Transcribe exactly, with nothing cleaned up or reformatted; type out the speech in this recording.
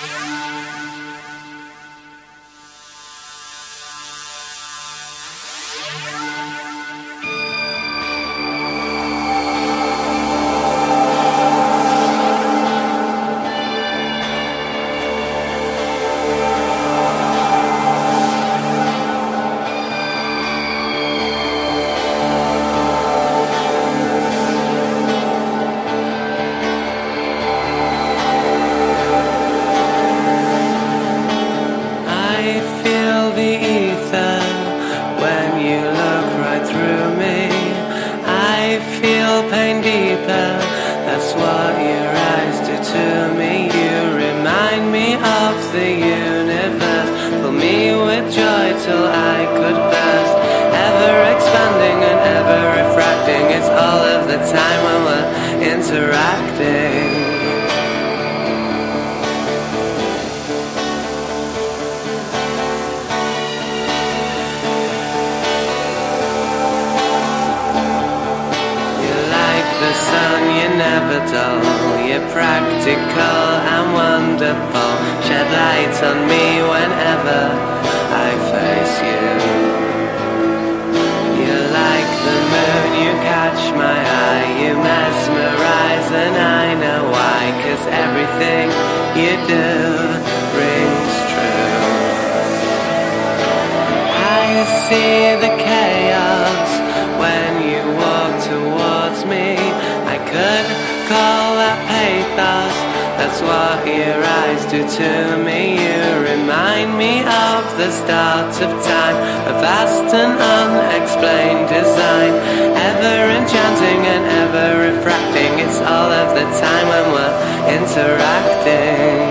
Pain deeper, that's what your eyes do to me. You remind me of the universe, fill me with joy till I could burst. Ever expanding and ever refracting, it's all of the time when we're interacting. The sun, you're never dull, you're practical and wonderful. Shed light on me whenever I face you. You're like the moon, you catch my eye, you mesmerize, and I know why, 'cause everything you do rings true. I see the chaos when you walk towards me. I could call that pathos, that's what your eyes do to me. You remind me of the start of time, a vast and unexplained design, ever enchanting and ever refracting. It's all of the time when we're interacting.